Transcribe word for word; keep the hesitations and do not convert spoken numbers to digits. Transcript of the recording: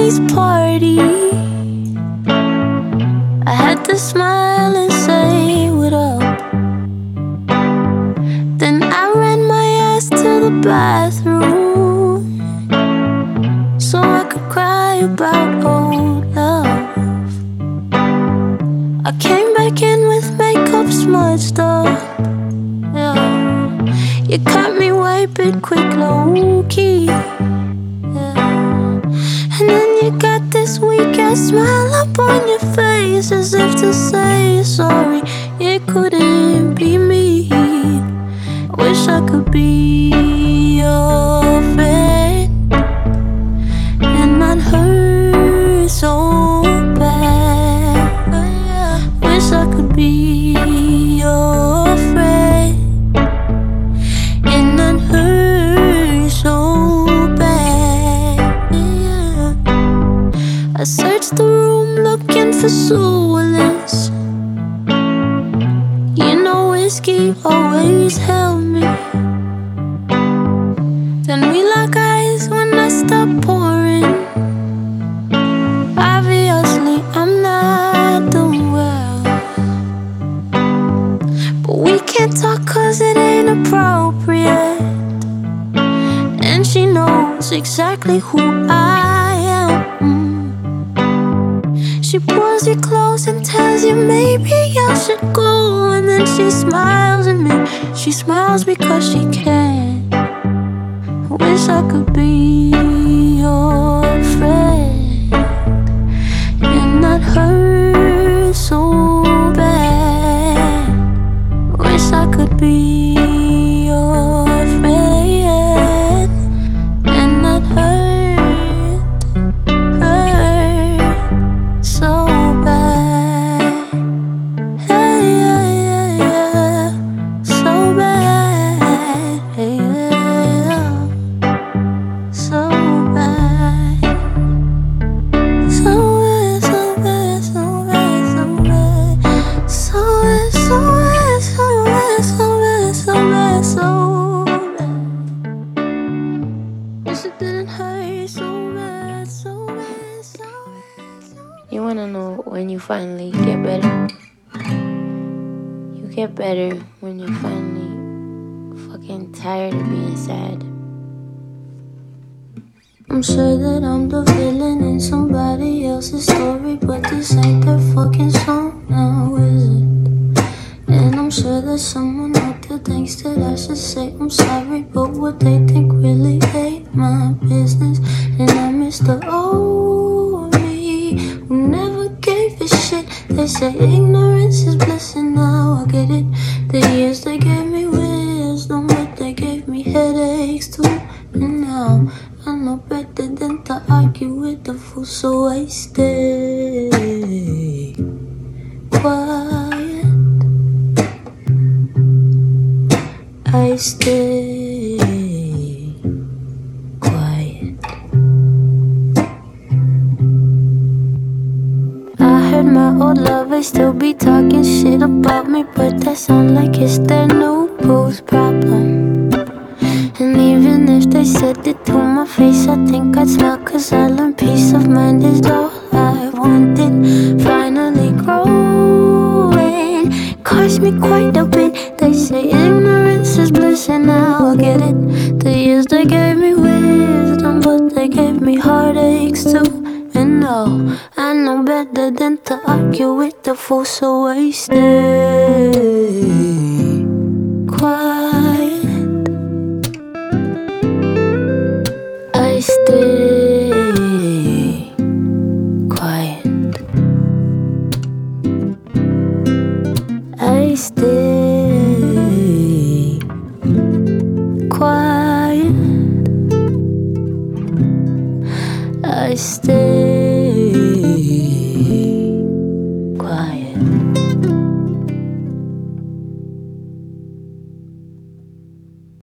always party. I had to smile and say what up. Then I ran my ass to the bathroom so I could cry about old love. I came back in with makeup smudged up. Yeah. You caught me wiping quick, low key. Yeah. And then you got this weak ass smile up on your face, as if to say sorry, it couldn't be me. I wish I could be your friend and not hurt so bad. Wish I could be your friend and not hurt so bad. I searched the room looking for solace. You know whiskey always held me. Then we lock eyes when I stop pouring. Obviously I'm not doing well, but we can't talk cause it ain't appropriate. And she knows exactly who I am. She pulls you close and tells you maybe I should go. And then she smiles at me. She smiles because she can. I wish I could be your friend and not hurt so bad. Wish I could be your friend and not hurt, hurt so bad. Hey, yeah, yeah, yeah. So bad, hey, yeah. So bad. So bad, so bad, so bad, so bad. So bad, so bad, so bad, so bad, so bad, so bad. Wish it didn't hurt so bad, so bad, so bad, so bad. You wanna know when you finally get better? You get better when you're finally fucking tired of being sad. I'm sure that I'm the villain in somebody else's story, but this ain't their fucking song now, is it? And I'm sure there's someone out there thinks that I should say I'm sorry, but what they think really ain't my business. And I miss the old me who never gave a shit. They say ignorance is bliss, and now I get it. The years they gave me wisdom, but they gave me headaches too. And now I know better than to argue with the fool, so I stay quiet. I stay quiet. I heard my old lovers still be talking shit about me, but that sound like it's their new booze problem. And even if they said it to my face, I think I'd smile, cause I learned peace of mind is all I wanted. Finally growing cost me quite a bit. They say ignorance is bliss, and now I get it. The years they gave me wisdom, but they gave me heartaches too. And no, I know better than to argue with the fool, so I stay quiet. I stay quiet. I stay quiet. I stay